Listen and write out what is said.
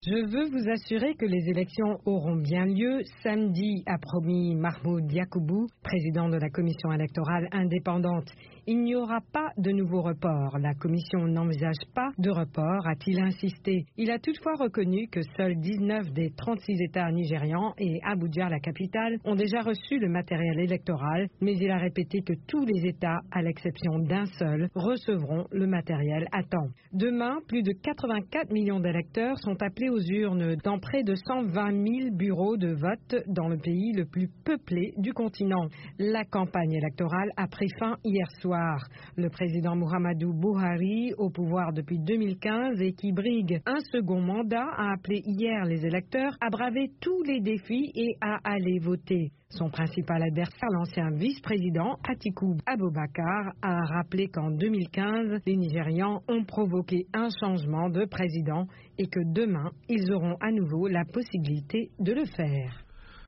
Je veux vous assurer que les élections auront bien lieu samedi, a promis Mahmoud Yacoubou, président de la commission électorale indépendante. Il n'y aura pas de nouveau report. La commission n'envisage pas de report, a-t-il insisté. Il a toutefois reconnu que seuls 19 des 36 États nigérians et Abuja, la capitale, ont déjà reçu le matériel électoral, mais il a répété que tous les États, à l'exception d'un seul, recevront le matériel à temps. Demain, plus de 84 millions d'électeurs sont appelés aux urnes dans près de 120 000 bureaux de vote dans le pays le plus peuplé du continent. La campagne électorale a pris fin hier soir. Le président Muhammadu Buhari, au pouvoir depuis 2015 et qui brigue un second mandat, a appelé hier les électeurs à braver tous les défis et à aller voter. Son principal adversaire, l'ancien vice-président Atiku Abubakar, a rappelé qu'en 2015, les Nigérians ont provoqué un changement de président et que demain, ils auront à nouveau la possibilité de le faire.